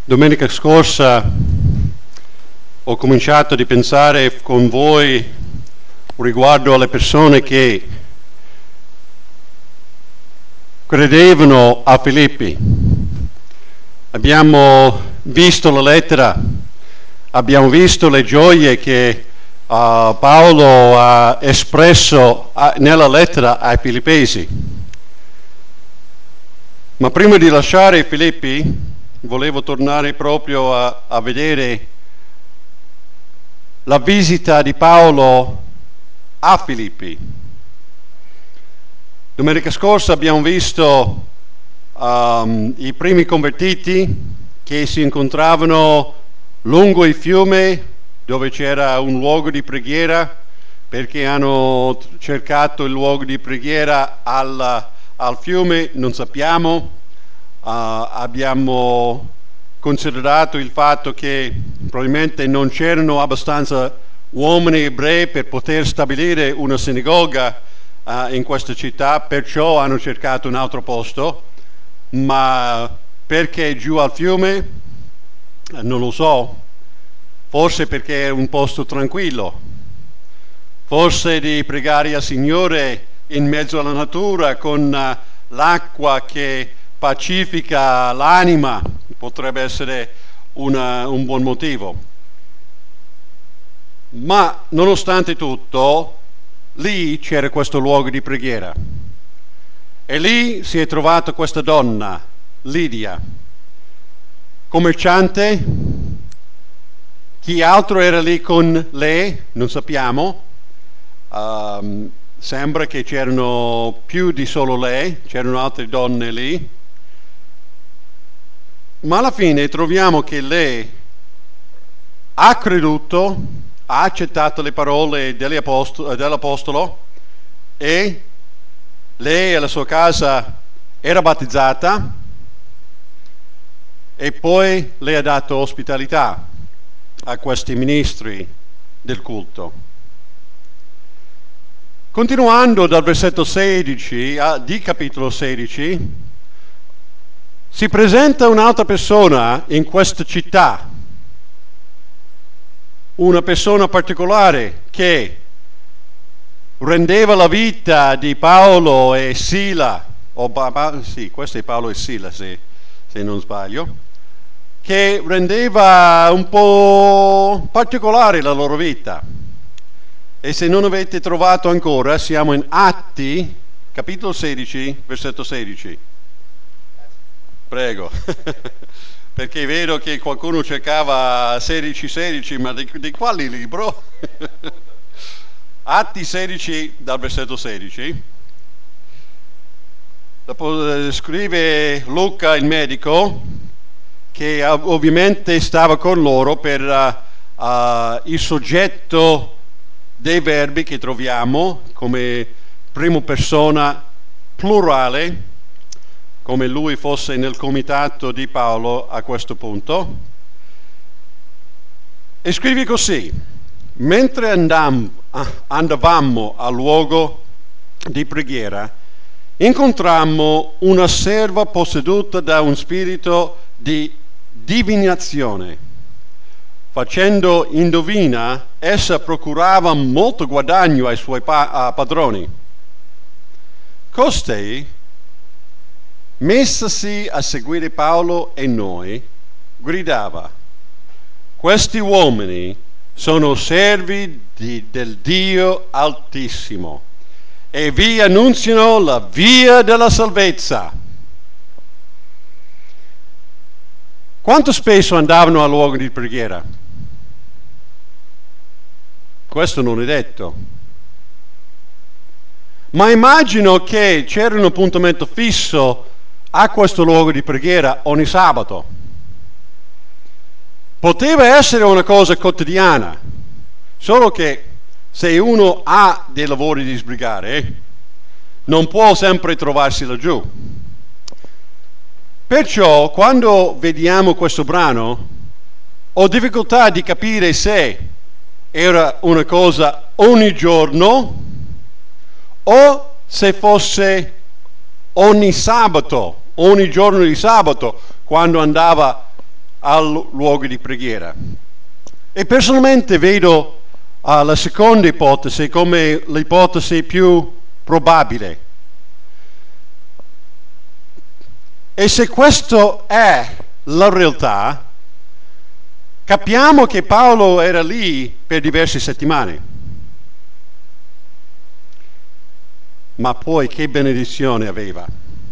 Domenica scorsa ho cominciato a pensare con voi riguardo alle persone che credevano a Filippi. Abbiamo visto la lettera, abbiamo visto le gioie che Paolo ha espresso nella lettera ai Filippesi. Ma prima di lasciare Filippi, volevo tornare proprio a vedere la visita di Paolo a Filippi. Domenica scorsa abbiamo visto i primi convertiti che si incontravano lungo il fiume dove c'era un luogo di preghiera, perché hanno cercato il luogo di preghiera al fiume, non sappiamo. Abbiamo considerato il fatto che probabilmente non c'erano abbastanza uomini ebrei per poter stabilire una sinagoga in questa città, perciò hanno cercato un altro posto. Ma perché giù al fiume? Non lo so. Forse perché è un posto tranquillo. Forse di pregare al Signore in mezzo alla natura con l'acqua che pacifica l'anima potrebbe essere un buon motivo. Ma nonostante tutto, lì c'era questo luogo di preghiera. E lì si è trovata questa donna, Lidia, commerciante. Chi altro era lì con lei? Non sappiamo. Sembra che c'erano più di solo lei, c'erano altre donne lì. Ma alla fine troviamo che lei ha creduto, ha accettato le parole dell'Apostolo e lei e la sua casa era battezzata e poi le ha dato ospitalità a questi ministri del culto. Continuando dal versetto 16 di capitolo 16, si presenta un'altra persona in questa città, una persona particolare che rendeva la vita di Paolo e Sila, sì, questo è Paolo e Sila se non sbaglio, che rendeva un po' particolare la loro vita. E se non avete trovato ancora, siamo in Atti, capitolo 16, versetto 16. Prego, perché è vero che qualcuno cercava 16, ma di quale libro? Atti 16 dal versetto 16. Scrive Luca il medico, che ovviamente stava con loro per il soggetto dei verbi che troviamo come prima persona plurale, come lui fosse nel comitato di Paolo a questo punto. E scrive così: mentre andavamo al luogo di preghiera, incontrammo una serva posseduta da un spirito di divinazione. Facendo indovina, essa procurava molto guadagno ai suoi padroni. Costei, messasi a seguire Paolo e noi, gridava: questi uomini sono servi del Dio Altissimo e vi annunziano la via della salvezza. Quanto spesso andavano al luogo di preghiera? Questo non è detto. Ma immagino che c'era un appuntamento fisso a questo luogo di preghiera ogni sabato. Poteva essere una cosa quotidiana, solo che se uno ha dei lavori da sbrigare, non può sempre trovarsi laggiù. Perciò, quando vediamo questo brano, ho difficoltà di capire se era una cosa ogni giorno o se fosse ogni sabato, ogni giorno di sabato, quando andava al luogo di preghiera. E personalmente vedo la seconda ipotesi come l'ipotesi più probabile. E se questo è la realtà, capiamo che Paolo era lì per diverse settimane. Ma poi che benedizione aveva.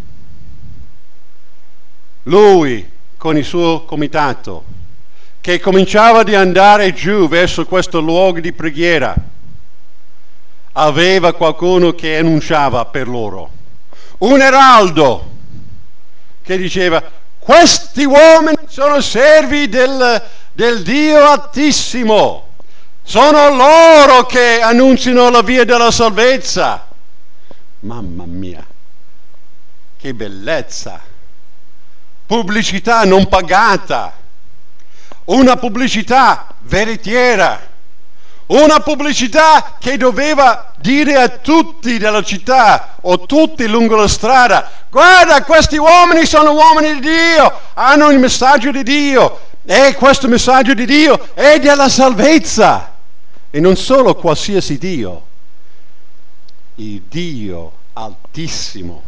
Lui, con il suo comitato, che cominciava ad andare giù verso questo luogo di preghiera, aveva qualcuno che annunciava per loro. Un eraldo che diceva: questi uomini sono servi del Dio Altissimo. Sono loro che annunciano la via della salvezza. Mamma mia, che bellezza! Pubblicità non pagata, una pubblicità veritiera, una pubblicità che doveva dire a tutti della città o tutti lungo la strada: guarda, questi uomini sono uomini di Dio, hanno il messaggio di Dio e questo messaggio di Dio è della salvezza. E non solo qualsiasi Dio, il Dio Altissimo.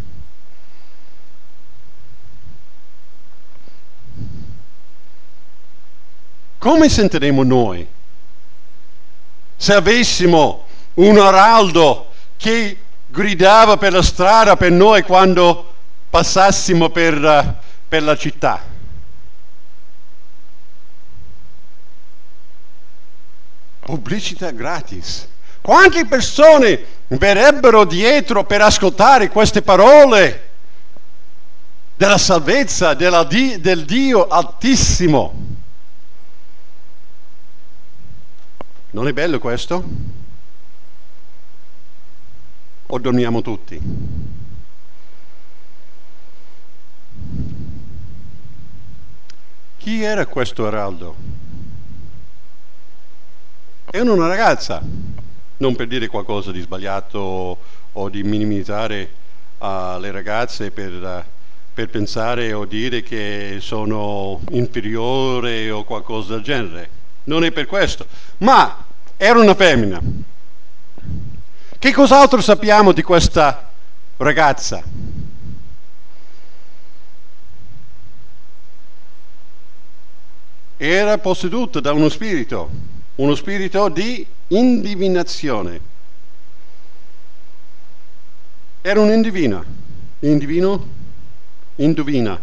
Come sentiremo noi se avessimo un araldo che gridava per la strada per noi quando passassimo per la città? Pubblicità gratis. Quante persone verrebbero dietro per ascoltare queste parole della salvezza del Dio Altissimo? Non è bello questo? O dormiamo tutti? Chi era questo araldo? Era una ragazza, non per dire qualcosa di sbagliato o di minimizzare le ragazze per pensare o dire che sono inferiori o qualcosa del genere. Non è per questo, ma era una femmina. Che cos'altro sappiamo di questa ragazza? Era posseduta da uno spirito di indivinazione. Era un indivina. Indovina.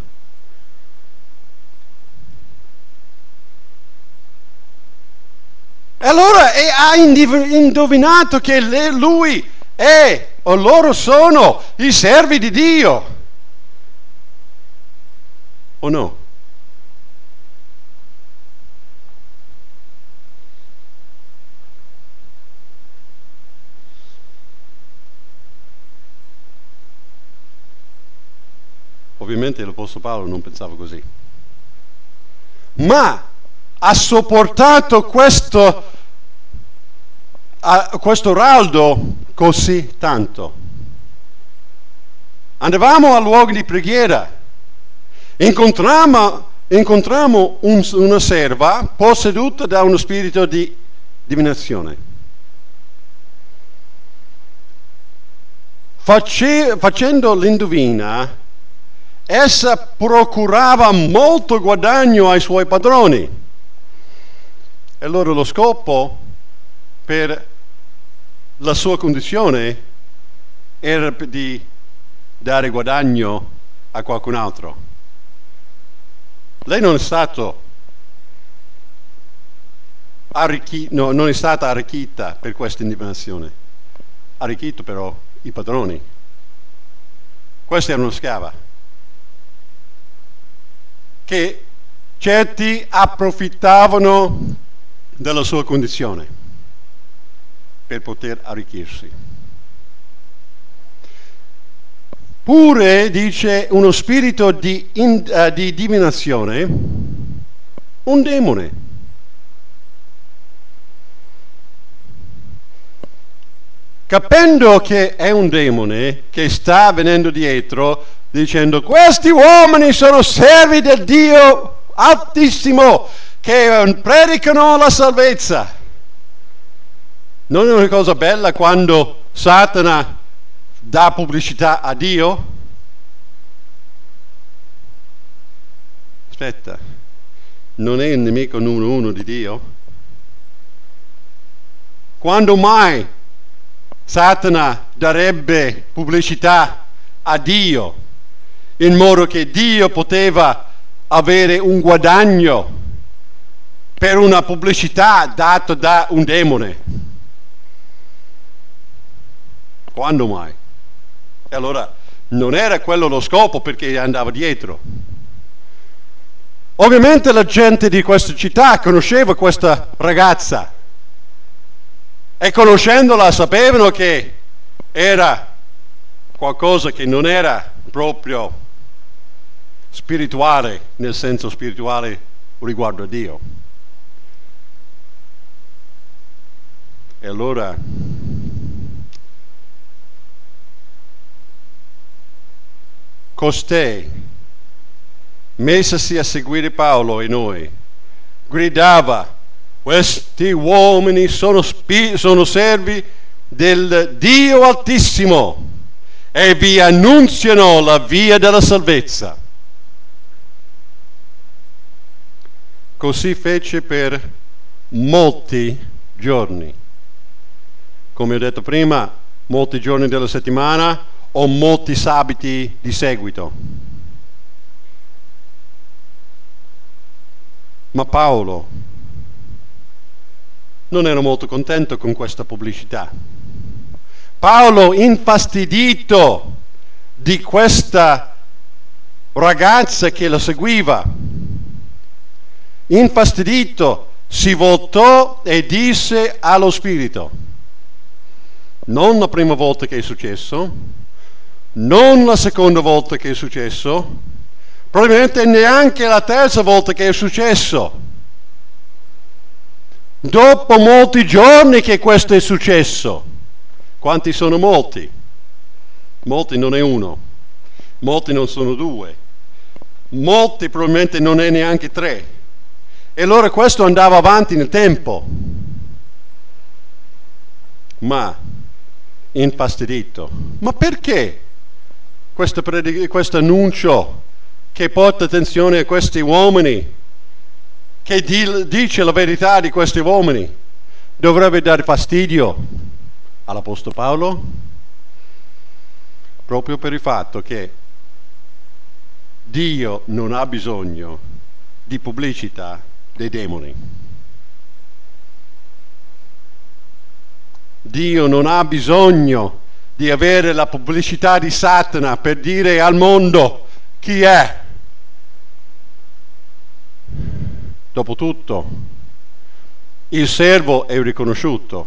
E allora ha indovinato che lui è o loro sono i servi di Dio. O no? Ovviamente l'Apostolo Paolo non pensava così. Ma ha sopportato questo raldo così tanto. Andavamo al luogo di preghiera, incontriamo una serva posseduta da uno spirito di divinazione. Facendo l'indovina, essa procurava molto guadagno ai suoi padroni. E allora lo scopo per la sua condizione era di dare guadagno a qualcun altro. Lei non è stata arricchita per questa indivinazione, ha arricchito però i padroni. Questa era una schiava che certi approfittavano della sua condizione per poter arricchirsi. Pure, dice, uno spirito di divinazione, un demone. Capendo che è un demone che sta venendo dietro, dicendo: questi uomini sono servi del Dio altissimo che predicano la salvezza. Non è una cosa bella quando Satana dà pubblicità a Dio? Aspetta, non è il nemico numero uno di Dio? Quando mai Satana darebbe pubblicità a Dio in modo che Dio poteva avere un guadagno per una pubblicità data da un demone? Quando mai? E allora non era quello lo scopo perché andava dietro. Ovviamente la gente di questa città conosceva questa ragazza e conoscendola sapevano che era qualcosa che non era proprio spirituale, nel senso spirituale riguardo a Dio. E allora costei, messasi a seguire Paolo e noi, gridava: questi uomini sono servi del Dio Altissimo e vi annunziano la via della salvezza. Così fece per molti giorni. Come ho detto prima, molti giorni della settimana o molti sabati di seguito. Ma Paolo non era molto contento con questa pubblicità. Paolo, infastidito di questa ragazza che lo seguiva, infastidito, si voltò e disse allo Spirito: non la prima volta che è successo, non la seconda volta che è successo, probabilmente neanche la terza volta che è successo. Dopo molti giorni che questo è successo. Quanti sono molti? Molti non è uno, molti non sono due, molti probabilmente non è neanche tre. E allora questo andava avanti nel tempo. Ma infastidito. Ma perché questo annuncio che porta attenzione a questi uomini, che dice la verità di questi uomini, dovrebbe dare fastidio all'Apostolo Paolo? Proprio per il fatto che Dio non ha bisogno di pubblicità dei demoni. Dio non ha bisogno di avere la pubblicità di Satana per dire al mondo chi è. Dopotutto, il servo è riconosciuto.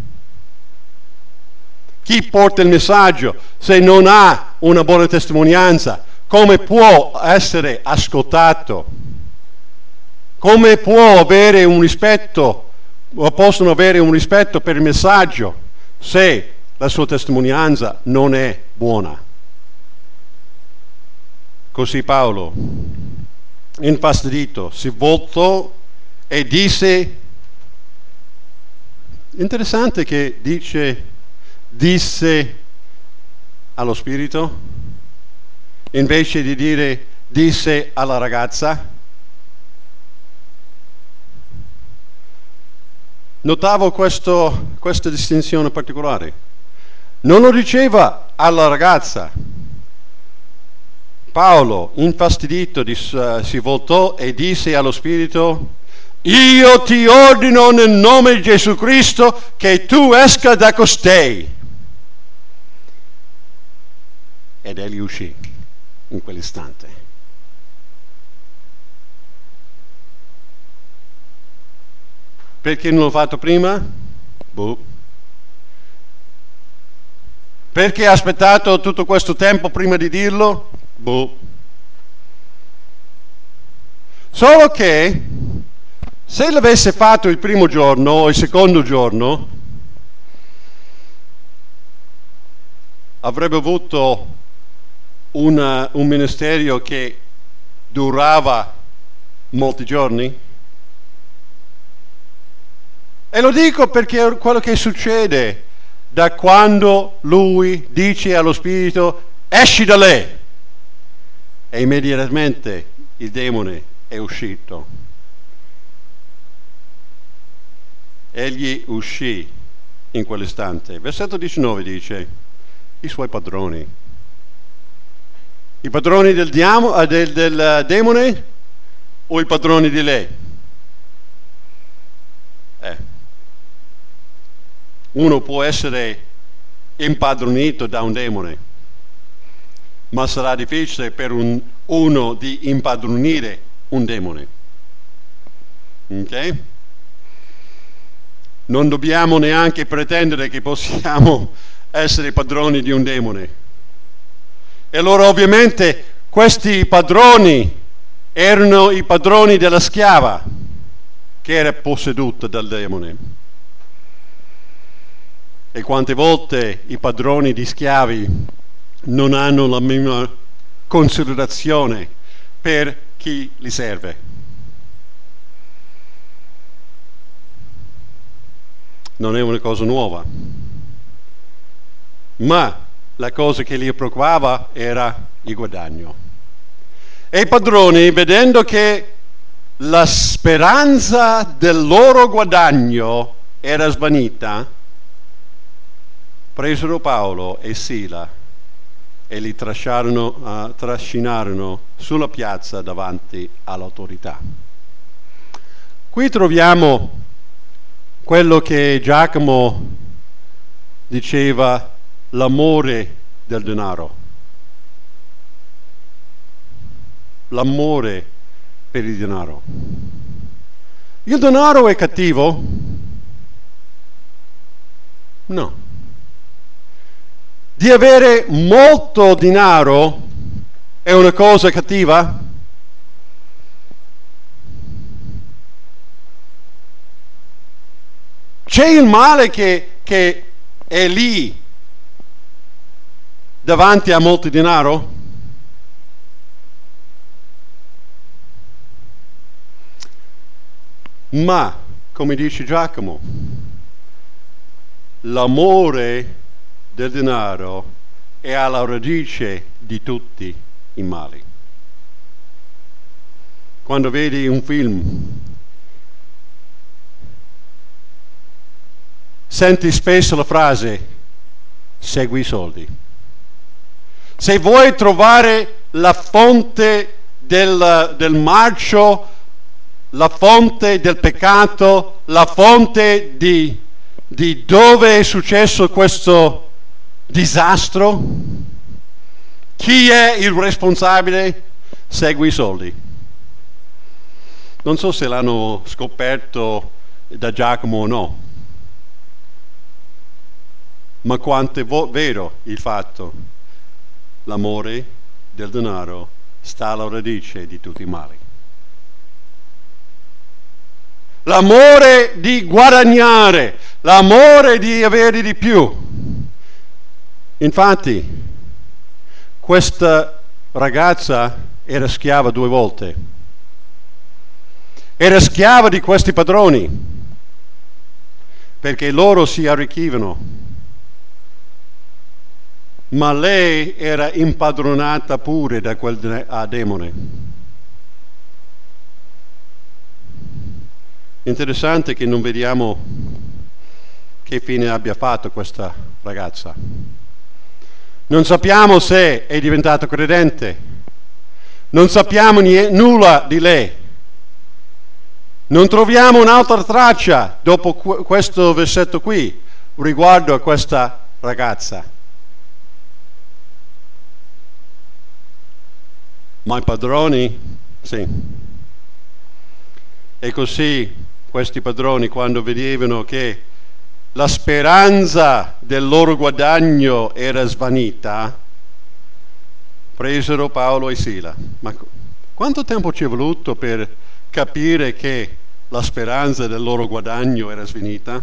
Chi porta il messaggio, se non ha una buona testimonianza, come può essere ascoltato? Come può avere un rispetto, o possono avere un rispetto per il messaggio, se la sua testimonianza non è buona? Così Paolo, infastidito, si voltò e disse, interessante che disse allo Spirito, invece di dire disse alla ragazza. Notavo questa distinzione particolare. Non lo diceva alla ragazza. Paolo, infastidito, si voltò e disse allo Spirito: io ti ordino nel nome di Gesù Cristo che tu esca da costei. Ed egli uscì in quell'istante. Perché non l'ho fatto prima? Boh. Perché ha aspettato tutto questo tempo prima di dirlo? Boh. Solo che se l'avesse fatto il primo giorno o il secondo giorno, avrebbe avuto un ministero che durava molti giorni? E lo dico perché è quello che succede da quando lui dice allo spirito esci da lei e immediatamente il demone è uscito. Egli uscì in quell'istante. Versetto 19 dice i suoi padroni. I padroni del demone o i padroni di lei? Uno può essere impadronito da un demone, ma sarà difficile per uno di impadronire un demone. Ok? Non dobbiamo neanche pretendere che possiamo essere padroni di un demone. E allora ovviamente questi padroni erano i padroni della schiava che era posseduta dal demone. E quante volte i padroni di schiavi non hanno la minima considerazione per chi li serve. Non è una cosa nuova. Ma la cosa che li preoccupava era il guadagno. E i padroni, vedendo che la speranza del loro guadagno era svanita, presero Paolo e Sila e li trascinarono sulla piazza davanti all'autorità. Qui troviamo quello che Giacomo diceva, l'amore del denaro. L'amore per il denaro. Il denaro è cattivo? No. Di avere molto denaro è una cosa cattiva? C'è il male che è lì davanti a molto denaro? Ma, come dice Giacomo, l'amore del denaro è alla radice di tutti i mali. Quando vedi un film, senti spesso la frase segui i soldi. Se vuoi trovare la fonte del marcio, la fonte del peccato, la fonte di dove è successo questo disastro, chi è il responsabile? Segui i soldi. Non so se l'hanno scoperto da Giacomo o no, ma quanto è vero il fatto. L'amore del denaro sta alla radice di tutti i mali. L'amore di guadagnare, l'amore di avere di più. Infatti, questa ragazza era schiava 2 volte. Era schiava di questi padroni, perché loro si arricchivano. Ma lei era impadronata pure da quel demone. Interessante che non vediamo che fine abbia fatto questa ragazza. Non sappiamo se è diventata credente, non sappiamo nulla di lei. Non troviamo un'altra traccia dopo questo versetto qui riguardo a questa ragazza. Ma i padroni, sì. E così questi padroni, quando vedevano che la speranza del loro guadagno era svanita, presero Paolo e Sila. Ma quanto tempo ci è voluto per capire che la speranza del loro guadagno era svanita?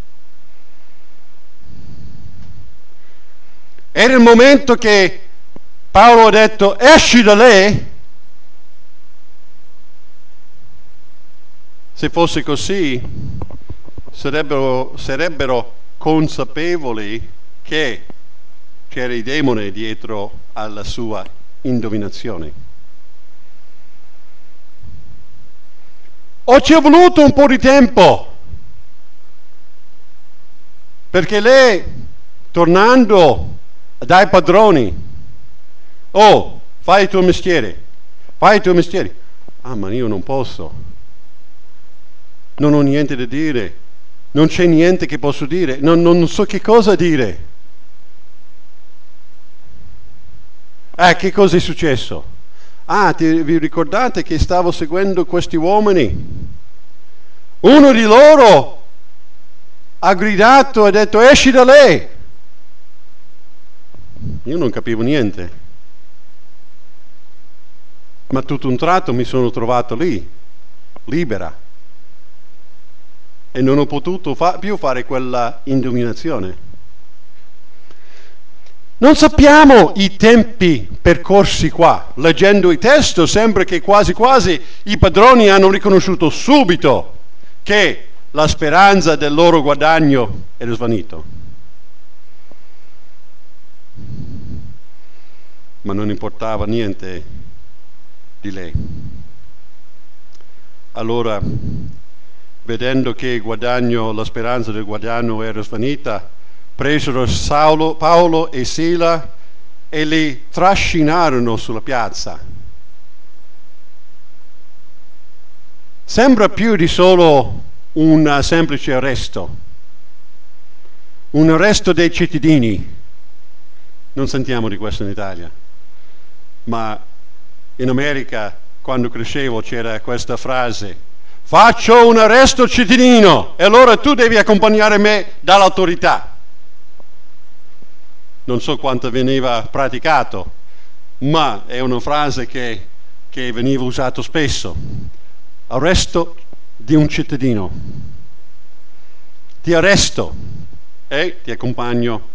Era il momento che Paolo ha detto esci da lei. Se fosse così, sarebbero consapevoli che c'era il demone dietro alla sua indovinazione. O ci è voluto un po' di tempo, perché lei, tornando dai padroni, oh, fai il tuo mestiere. Ah, ma io non posso. Non ho niente da dire. Non c'è niente che posso dire. Non so che cosa dire. Che cosa è successo? Vi ricordate che stavo seguendo questi uomini? Uno di loro ha gridato e ha detto: esci da lei! Io non capivo niente. Ma tutto un tratto mi sono trovato lì, libera. E non ho potuto più fare quella indovinazione. Non sappiamo i tempi percorsi qua. Leggendo il testo sembra che quasi quasi i padroni hanno riconosciuto subito che la speranza del loro guadagno era svanito. Ma non importava niente di lei. Allora, vedendo che il guadagno, la speranza del guadagno era svanita, presero Paolo e Sila e li trascinarono sulla piazza. Sembra più di solo un semplice arresto, un arresto dei cittadini. Non sentiamo di questo in Italia, ma in America, quando crescevo, c'era questa frase: faccio un arresto cittadino e allora tu devi accompagnare me dall'autorità. Non so quanto veniva praticato, ma è una frase che veniva usata spesso. Arresto di un cittadino. Ti arresto e ti accompagno.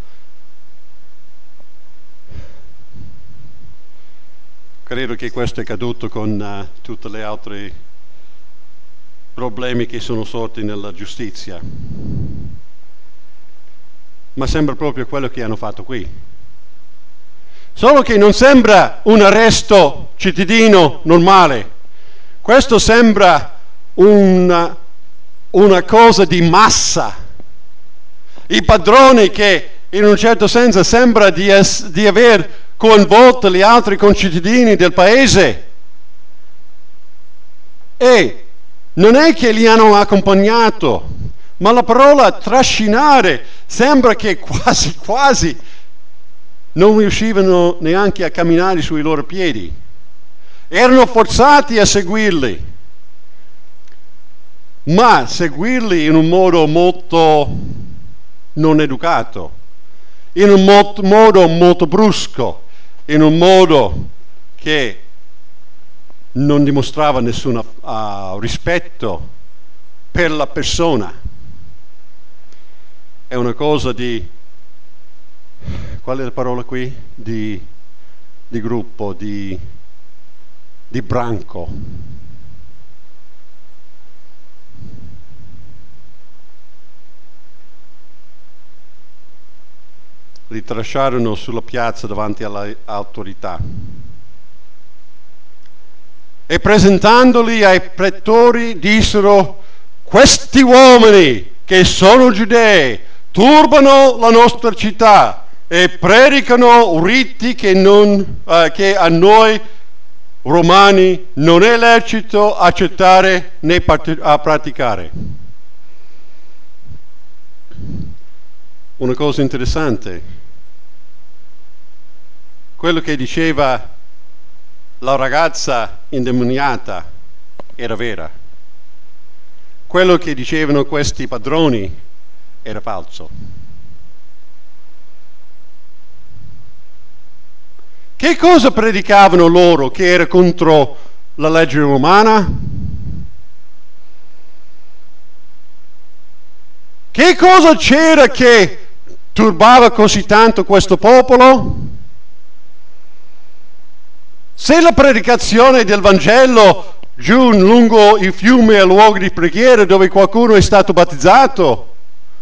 Credo che questo è accaduto con tutti gli altri problemi che sono sorti nella giustizia. Ma sembra proprio quello che hanno fatto qui. Solo che non sembra un arresto cittadino normale. Questo sembra una cosa di massa. I padroni che in un certo senso sembra di aver coinvolto gli altri concittadini del paese. E non è che li hanno accompagnato, ma la parola trascinare sembra che quasi quasi non riuscivano neanche a camminare sui loro piedi. Erano forzati a seguirli, ma seguirli in un modo molto non educato, in un modo molto brusco, in un modo che non dimostrava nessun rispetto per la persona. È una cosa di, qual è la parola qui? Di gruppo, di branco. Li trasciarono sulla piazza davanti alle autorità. E presentandoli ai pretori dissero: questi uomini che sono giudei turbano la nostra città e predicano riti che a noi romani non è lecito accettare né a praticare. Una cosa interessante, quello che diceva la ragazza indemoniata era vera. Quello che dicevano questi padroni era falso. Che cosa predicavano loro che era contro la legge romana? Che cosa c'era che turbava così tanto questo popolo? Se la predicazione del Vangelo giù lungo i fiumi e luoghi di preghiera dove qualcuno è stato battezzato,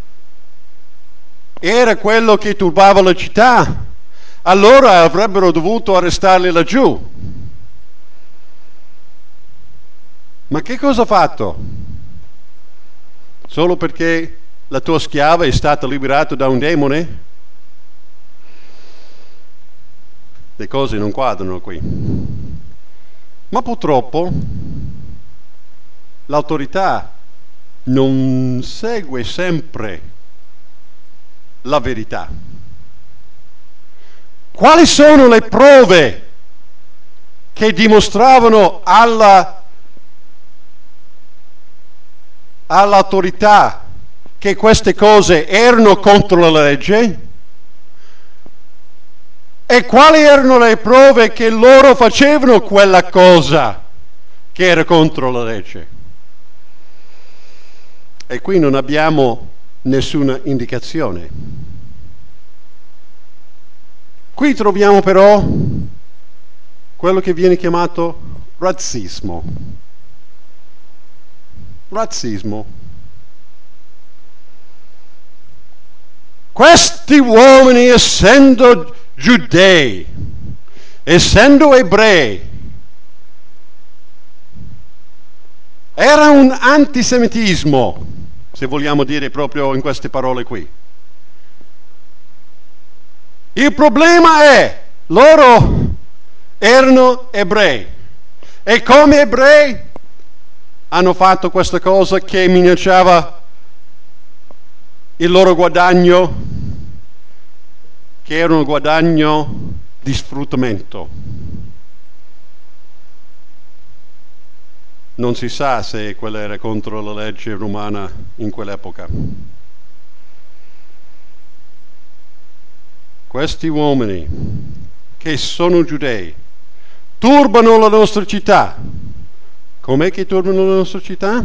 era quello che turbava la città, allora avrebbero dovuto arrestarli laggiù. Ma che cosa ha fatto? Solo perché la tua schiava è stata liberata da un demone? Le cose non quadrano qui. Ma purtroppo l'autorità non segue sempre la verità. Quali sono le prove che dimostravano all'autorità che queste cose erano contro la legge? E quali erano le prove che loro facevano quella cosa che era contro la legge? E qui non abbiamo nessuna indicazione. Qui troviamo però quello che viene chiamato razzismo. Razzismo. Questi uomini, essendo giudei, essendo ebrei, era un antisemitismo, se vogliamo dire proprio in queste parole qui. Il problema è, loro erano ebrei e come ebrei hanno fatto questa cosa che minacciava il loro guadagno, che era un guadagno di sfruttamento. Non si sa se quella era contro la legge romana in quell'epoca. Questi uomini che sono giudei turbano la nostra città. Com'è che turbano la nostra città?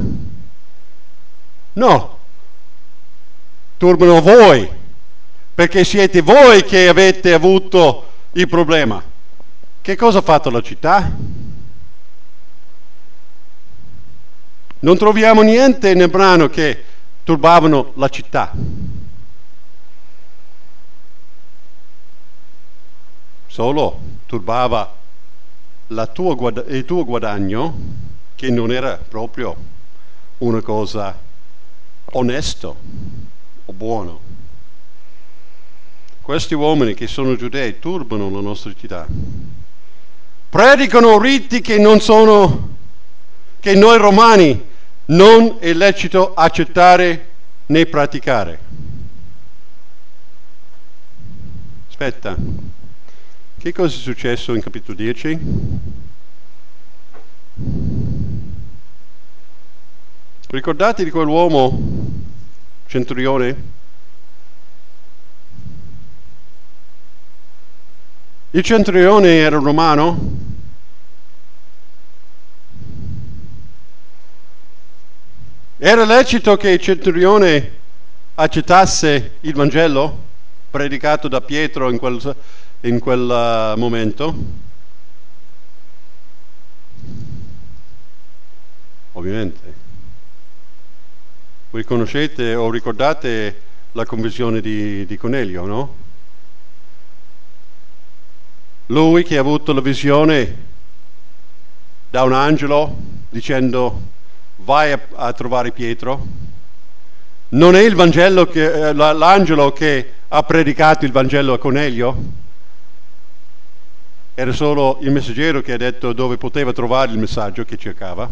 No, turbano voi, perché siete voi che avete avuto il problema. Che cosa ha fatto la città? Non troviamo niente nel brano che turbavano la città. Solo turbava il tuo guadagno, che non era proprio una cosa onesto o buono. Questi uomini che sono giudei turbano la nostra città. Predicano riti che non sono, che noi romani non è lecito accettare né praticare. Aspetta, che cosa è successo in capitolo 10? Ricordate di quell'uomo centurione? Il centurione era romano? Era lecito che il centurione accettasse il Vangelo predicato da Pietro in quel momento? Ovviamente. Voi conoscete o ricordate la conversione di Cornelio, no? Lui che ha avuto la visione da un angelo dicendo vai a trovare Pietro. Non è il Vangelo l'angelo che ha predicato il Vangelo a Cornelio? Era solo il messaggero che ha detto dove poteva trovare il messaggio che cercava.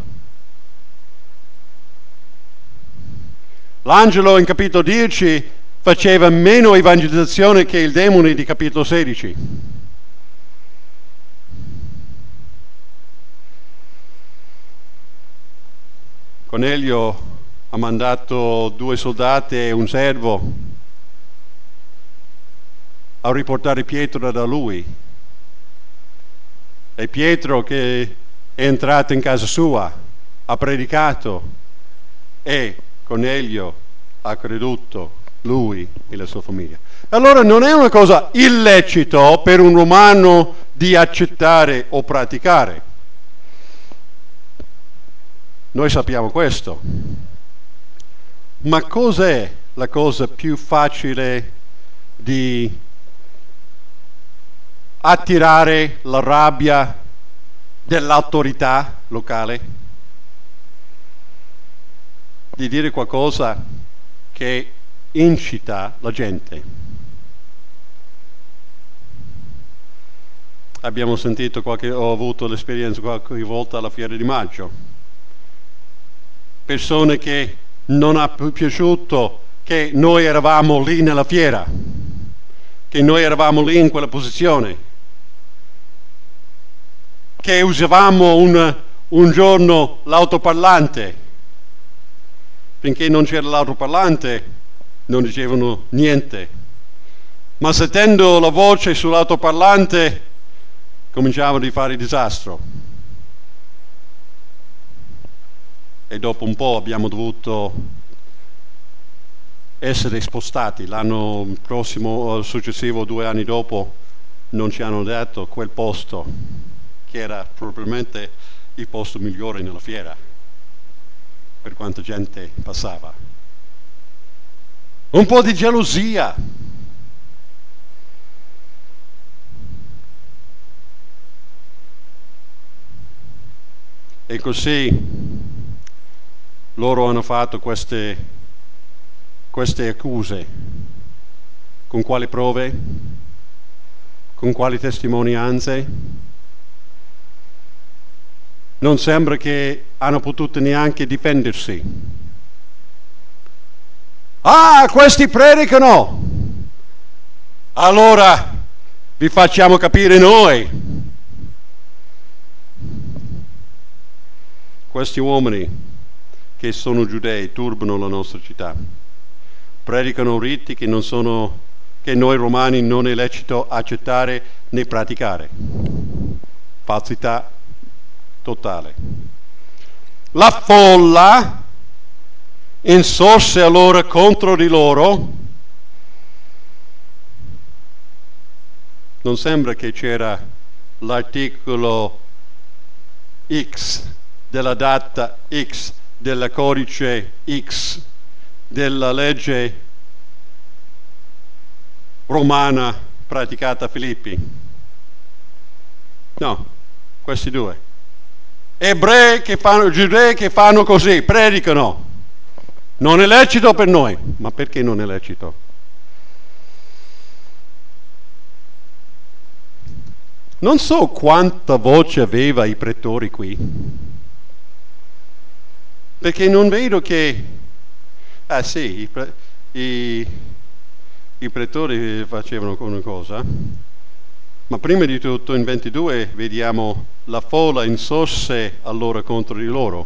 L'angelo in capitolo 10 faceva meno evangelizzazione che il demone di capitolo 16. Cornelio ha mandato 2 soldati e un servo a riportare Pietro da lui. E Pietro che è entrato in casa sua, ha predicato e Cornelio ha creduto, lui e la sua famiglia. Allora non è una cosa illecito per un romano di accettare o praticare. Noi sappiamo questo. Ma cos'è la cosa più facile di attirare la rabbia dell'autorità locale? Di dire qualcosa che incita la gente. Abbiamo sentito ho avuto l'esperienza qualche volta alla Fiera di Maggio. Persone che non ha piaciuto che noi eravamo lì nella fiera, che noi eravamo lì in quella posizione, che usavamo un giorno l'autoparlante. Finché non c'era l'autoparlante non dicevano niente, ma sentendo la voce sull'autoparlante cominciavano a fare disastro. E dopo un po' abbiamo dovuto essere spostati. L'anno prossimo, successivo, 2 anni dopo, non ci hanno dato quel posto, che era probabilmente il posto migliore nella fiera, per quanta gente passava. Un po' di gelosia. E così loro hanno fatto queste accuse. Con quali prove? Con quali testimonianze? Non sembra che hanno potuto neanche difendersi. Ah, questi predicano! Allora vi facciamo capire noi. Questi uomini che sono giudei turbano la nostra città. Predicano riti che noi romani non è lecito accettare né praticare. Falsità totale. La folla insorse allora contro di loro. Non sembra che c'era l'articolo X della data X, del codice X, della legge romana praticata a Filippi. No, questi due. Giudei che fanno così, predicano. Non è lecito per noi. Ma perché non è lecito? Non so quanta voce aveva i pretori qui, perché non vedo che... Ah sì, i pretori facevano una cosa, ma prima di tutto in 22 vediamo la folla insorse allora contro di loro.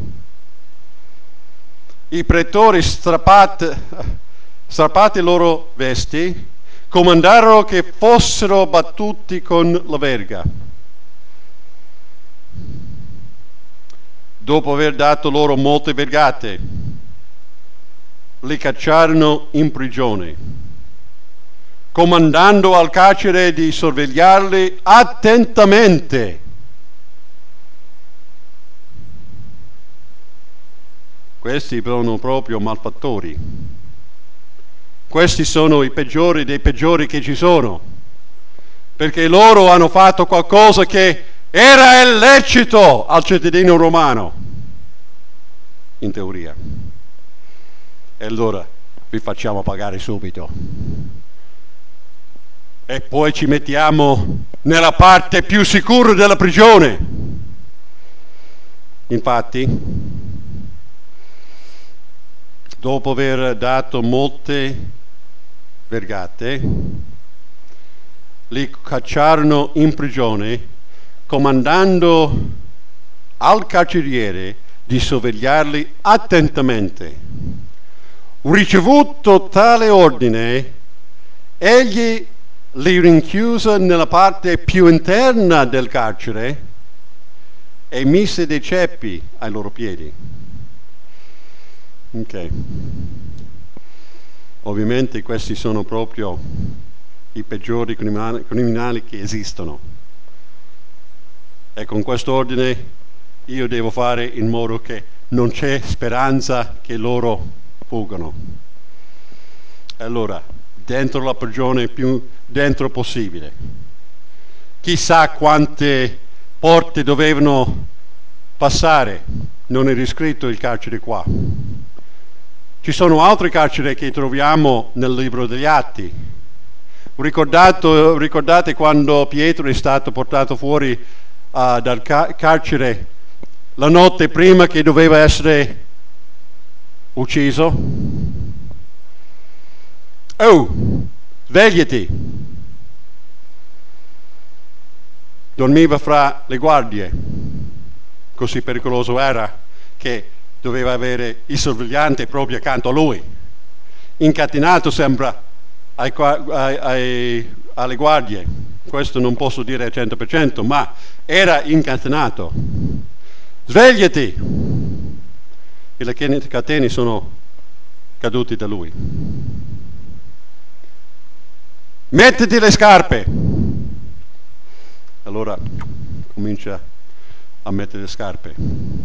I pretori strappati i loro vesti, comandarono che fossero battuti con la verga. Dopo aver dato loro molte vergate, li cacciarono in prigione, comandando al carcere di sorvegliarli attentamente. Questi sono proprio malfattori. Questi sono i peggiori dei peggiori che ci sono, perché loro hanno fatto qualcosa che era illecito al cittadino romano, in teoria. E allora vi facciamo pagare subito. E poi ci mettiamo nella parte più sicura della prigione. Infatti, dopo aver dato molte vergate, li cacciarono in prigione, comandando al carceriere di sorvegliarli attentamente. Ricevuto tale ordine, egli li rinchiuse nella parte più interna del carcere e mise dei ceppi ai loro piedi. Ok. Ovviamente questi sono proprio i peggiori criminali che esistono. E con questo ordine io devo fare in modo che non c'è speranza che loro fuggano. Allora, dentro la prigione più dentro possibile. Chissà quante porte dovevano passare, non è riscritto il carcere qua. Ci sono altre carceri che troviamo nel libro degli Atti. Ricordate quando Pietro è stato portato fuori dal carcere la notte prima che doveva essere ucciso? Oh, svegliati! Dormiva fra le guardie, così pericoloso era che doveva avere il sorvegliante proprio accanto a lui, incatenato sembra alle guardie. Questo non posso dire al 100%, ma era incatenato. Svegliati! E le catene sono cadute da lui. Mettiti le scarpe! Allora comincia a mettere le scarpe.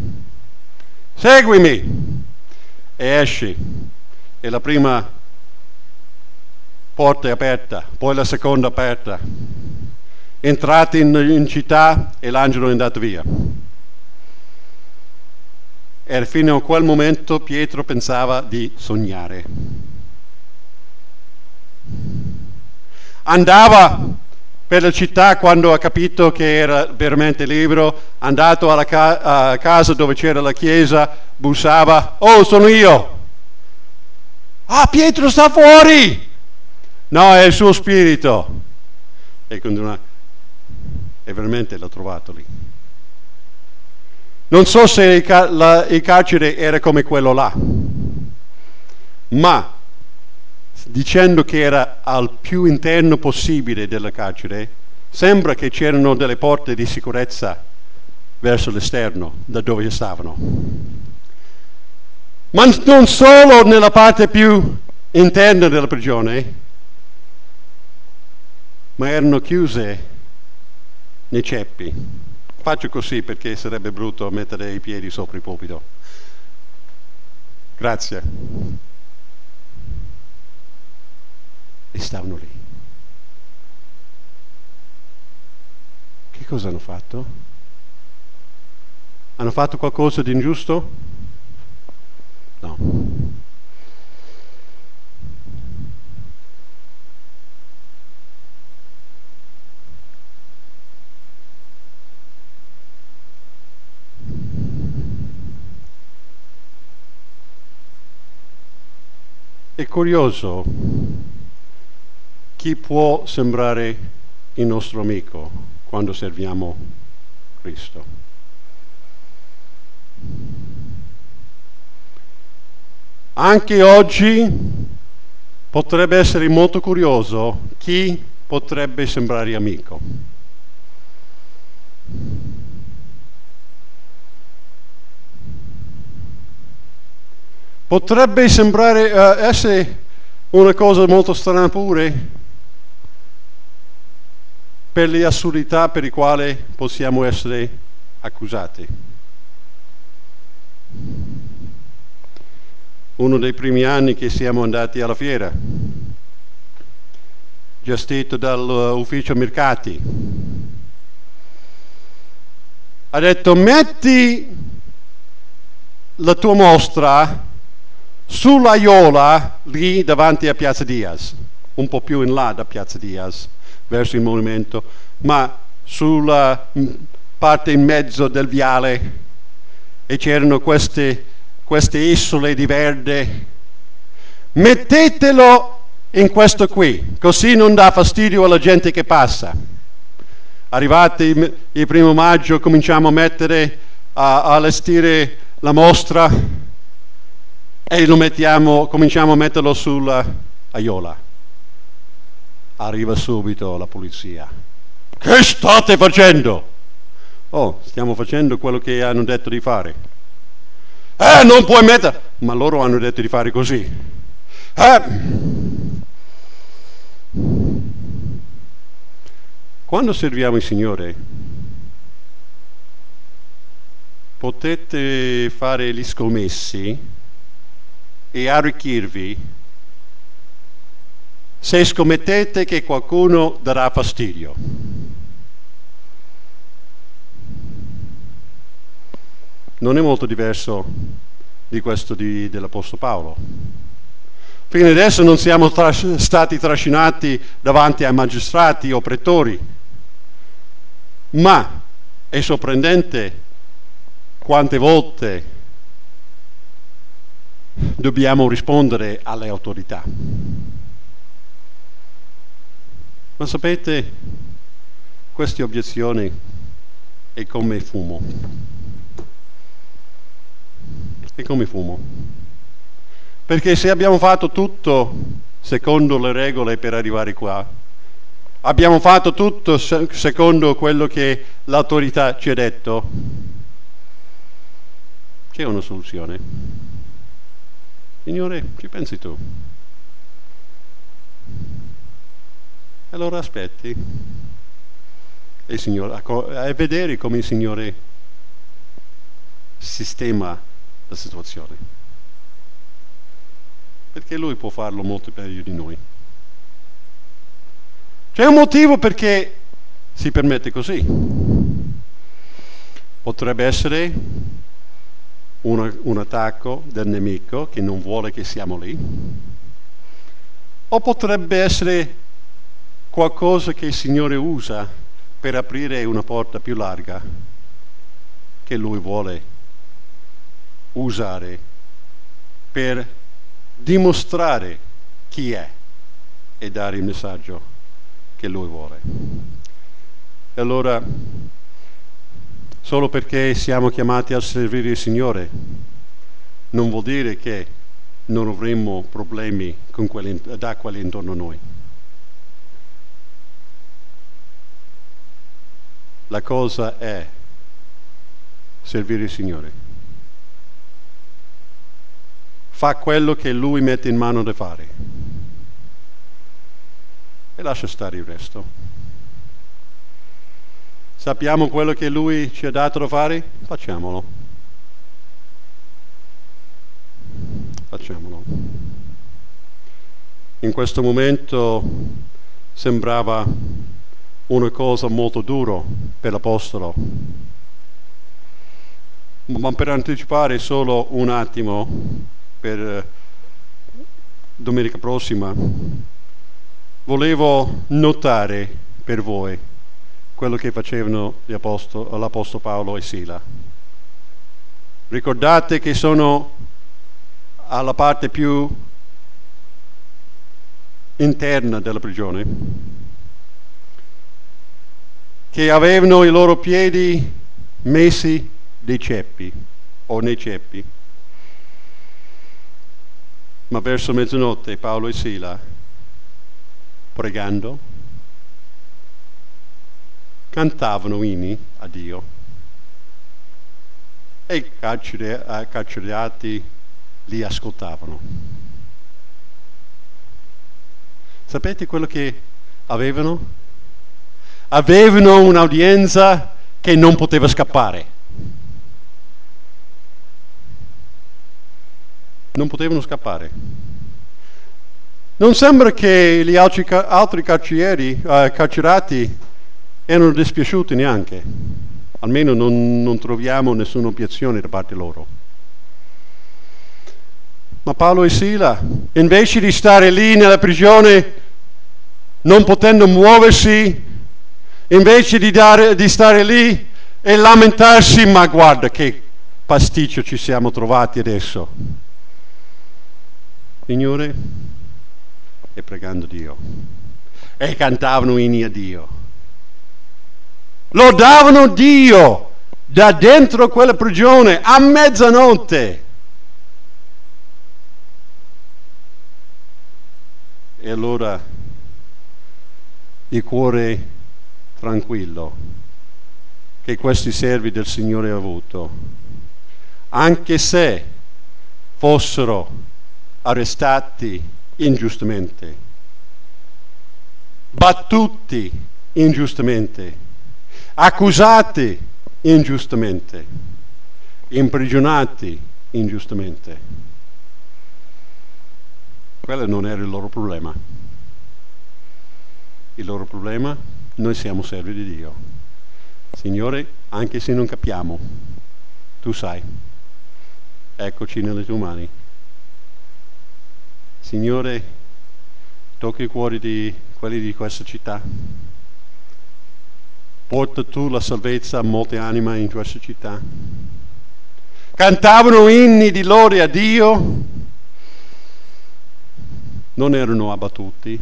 Seguimi! E esci. E la prima porta è aperta, poi la seconda aperta. Entrati in città e l'angelo è andato via. E fino a quel momento Pietro pensava di sognare. Andava per la città quando ha capito che era veramente libero, andato alla casa dove c'era la chiesa, bussava, oh sono io! Ah, Pietro sta fuori! No, è il suo spirito. E continua, e veramente l'ha trovato lì. Non so se il carcere era come quello là, ma dicendo che era al più interno possibile del carcere, sembra che c'erano delle porte di sicurezza verso l'esterno, da dove stavano. Ma non solo nella parte più interna della prigione, ma erano chiuse nei ceppi. Faccio così perché sarebbe brutto mettere i piedi sopra il pulpito. Grazie. E stavano lì. Che cosa hanno fatto? Hanno fatto qualcosa di ingiusto? No. È curioso chi può sembrare il nostro amico quando serviamo Cristo. Anche oggi potrebbe essere molto curioso chi potrebbe sembrare amico. Potrebbe sembrare essere una cosa molto strana pure per le assurdità per le quali possiamo essere accusati. Uno dei primi anni che siamo andati alla fiera, gestito dall'ufficio mercati, ha detto metti la tua mostra sull'aiola lì davanti a Piazza Diaz, un po' più in là da Piazza Diaz, verso il monumento, ma sulla parte in mezzo del viale, e c'erano queste isole di verde. Mettetelo in questo qui, così non dà fastidio alla gente che passa. Arrivati il 1° maggio cominciamo a mettere, a allestire la mostra e cominciamo a metterlo sulla aiola. Arriva subito la polizia. Che state facendo? Oh, stiamo facendo quello che hanno detto di fare. Non puoi mettere! Ma loro hanno detto di fare così. Quando serviamo il Signore, Potete fare gli scommessi e arricchirvi se scommettete che qualcuno darà fastidio. Non è molto diverso di questo dell'Apostolo Paolo. Fino adesso non siamo stati trascinati davanti ai magistrati o pretori, ma è sorprendente quante volte dobbiamo rispondere alle autorità. Ma sapete, queste obiezioni è come fumo. È come fumo. Perché se abbiamo fatto tutto secondo le regole per arrivare qua, abbiamo fatto tutto secondo quello che l'autorità ci ha detto, c'è una soluzione. Signore, ci pensi tu? Allora aspetti e a vedere come il Signore sistema la situazione. Perché Lui può farlo molto meglio di noi. C'è un motivo perché si permette così. Potrebbe essere un attacco del nemico che non vuole che siamo lì, o potrebbe essere qualcosa che il Signore usa per aprire una porta più larga che Lui vuole usare per dimostrare chi è e dare il messaggio che Lui vuole. E allora, solo perché siamo chiamati a servire il Signore, non vuol dire che non avremo problemi con da quelli intorno a noi. La cosa è servire il Signore. Fa quello che Lui mette in mano da fare e lascia stare il resto. Sappiamo quello che Lui ci ha dato da fare? Facciamolo. Facciamolo. In questo momento sembrava una cosa molto dura per l'Apostolo, ma per anticipare solo un attimo per domenica prossima, volevo notare per voi quello che facevano l'Apostolo Paolo e Sila. Ricordate che sono alla parte più interna della prigione, che avevano i loro piedi messi dei ceppi o nei ceppi. Ma verso mezzanotte Paolo e Sila, pregando, cantavano inni a Dio e i carcerati li ascoltavano. Sapete quello che avevano? Avevano un'udienza che non poteva scappare. Non potevano scappare. Non sembra che gli altri carcerati erano dispiaciuti neanche. Almeno non troviamo nessuna obiezione da parte loro. Ma Paolo e Sila, invece di stare lì nella prigione, non potendo muoversi, invece di stare lì e lamentarsi, ma guarda che pasticcio ci siamo trovati adesso. Signore, e pregando Dio. E cantavano inni a Dio. Lodavano Dio da dentro quella prigione a mezzanotte. E allora il cuore tranquillo che questi servi del Signore hanno avuto, anche se fossero arrestati ingiustamente, battuti ingiustamente, accusati ingiustamente, imprigionati ingiustamente. Quello non era il loro problema. Il loro problema, noi siamo servi di Dio. Signore, anche se non capiamo, tu sai. Eccoci nelle tue mani. Signore, tocca i cuori di quelli di questa città. Porta tu la salvezza a molte anime in questa città. Cantavano inni di lode a Dio, non erano abbattuti,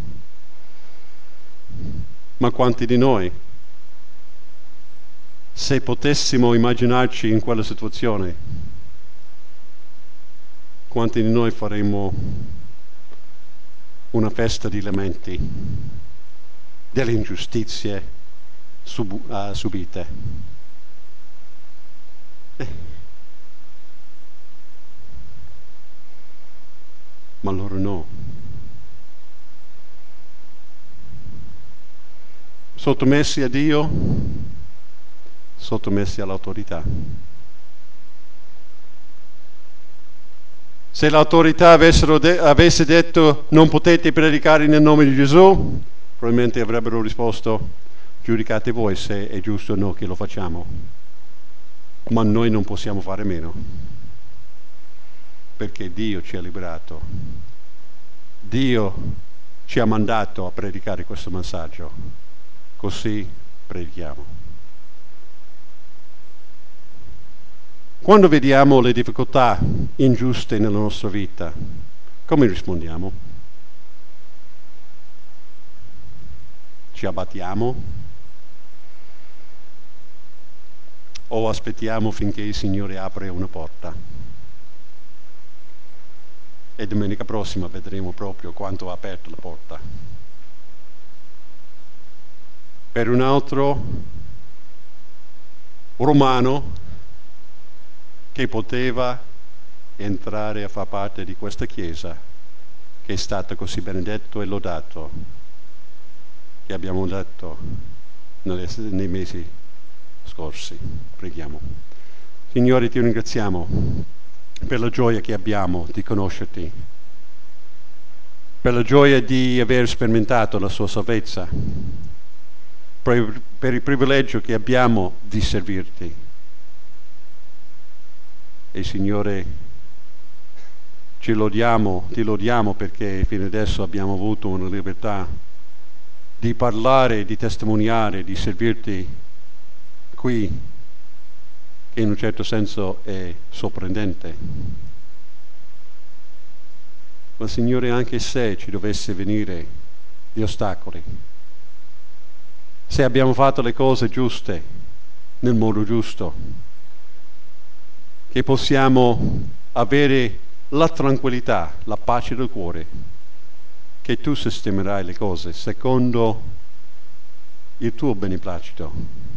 ma quanti di noi, se potessimo immaginarci in quella situazione, quanti di noi faremmo una festa di lamenti delle ingiustizie subite? Ma loro no. Sottomessi a Dio, sottomessi all'autorità. Se l'autorità avesse detto non potete predicare nel nome di Gesù, probabilmente avrebbero risposto giudicate voi se è giusto o no che lo facciamo. Ma noi non possiamo fare meno, perché Dio ci ha liberato. Dio ci ha mandato a predicare questo messaggio. Così predichiamo. Quando vediamo le difficoltà ingiuste nella nostra vita, come rispondiamo? Ci abbattiamo? O aspettiamo finché il Signore apre una porta? E domenica prossima vedremo proprio quanto ha aperto la porta. Per un altro romano che poteva entrare a far parte di questa Chiesa che è stata così benedetto e lodato, che abbiamo detto nei mesi scorsi. Preghiamo. Signore, ti ringraziamo per la gioia che abbiamo di conoscerti, per la gioia di aver sperimentato la sua salvezza, per il privilegio che abbiamo di servirti. E Signore, ti lodiamo perché fino adesso abbiamo avuto una libertà di parlare, di testimoniare, di servirti qui, che in un certo senso è sorprendente. Ma Signore, anche se ci dovesse venire gli ostacoli, se abbiamo fatto le cose giuste, nel modo giusto, che possiamo avere la tranquillità, la pace del cuore, che tu sistemerai le cose secondo il tuo beneplacito,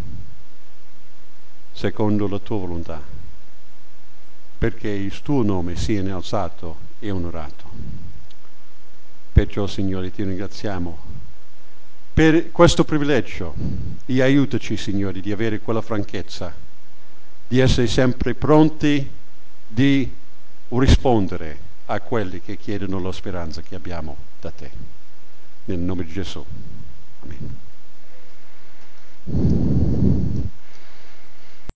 secondo la tua volontà, perché il tuo nome sia innalzato e onorato. Perciò, Signore, ti ringraziamo per questo privilegio e aiutaci, Signore, di avere quella franchezza, di essere sempre pronti di rispondere a quelli che chiedono la speranza che abbiamo da te. Nel nome di Gesù. Amen.